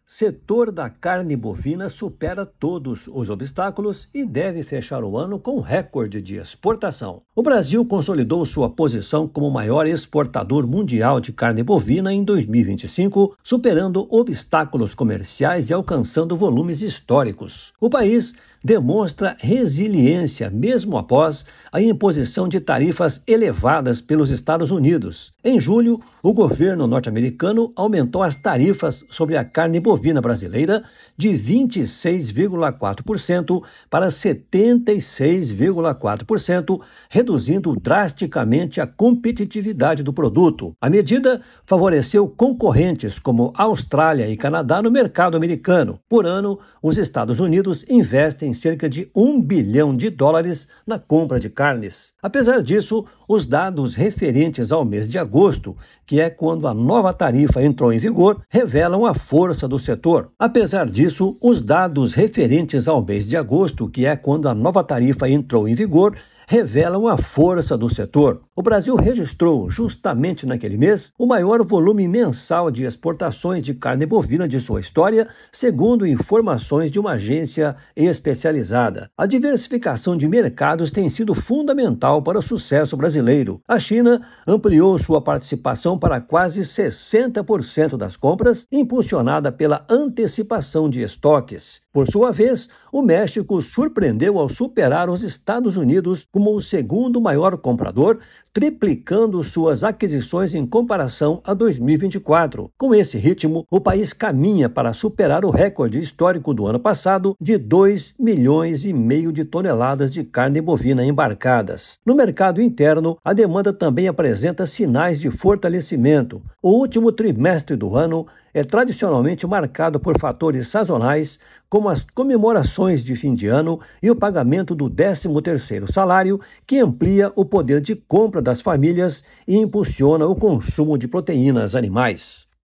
Setor da carne bovina supera todos os obstáculos e deve fechar o ano com recorde de exportação. O Brasil consolidou sua posição como maior exportador mundial de carne bovina em 2025, superando obstáculos comerciais e alcançando volumes históricos. O país demonstra resiliência mesmo após a imposição de tarifas elevadas pelos Estados Unidos. Em julho, o governo norte-americano aumentou as tarifas sobre a carne bovina brasileira de 26,4% para 76,4%, reduzindo drasticamente a competitividade do produto. A medida favoreceu concorrentes como Austrália e Canadá no mercado americano. Por ano, os Estados Unidos investem cerca de $1 bilhão na compra de carnes. Apesar disso, os dados referentes ao mês de agosto, que é quando a nova tarifa entrou em vigor, revelam a força do setor. Apesar disso, os dados referentes ao mês de agosto, que é quando a nova tarifa entrou em vigor, revelam a força do setor. O Brasil registrou, justamente naquele mês, o maior volume mensal de exportações de carne bovina de sua história, segundo informações de uma agência especializada. A diversificação de mercados tem sido fundamental para o sucesso brasileiro. A China ampliou sua participação para quase 60% das compras, impulsionada pela antecipação de estoques. Por sua vez, o México surpreendeu ao superar os Estados Unidos como o segundo maior comprador, triplicando suas aquisições em comparação a 2024. Com esse ritmo, o país caminha para superar o recorde histórico do ano passado de 2,5 milhões de toneladas de carne bovina embarcadas. No mercado interno, a demanda também apresenta sinais de fortalecimento. O último trimestre do ano é tradicionalmente marcado por fatores sazonais, como as comemorações de fim de ano e o pagamento do 13º salário, que amplia o poder de compra das famílias e impulsiona o consumo de proteínas animais.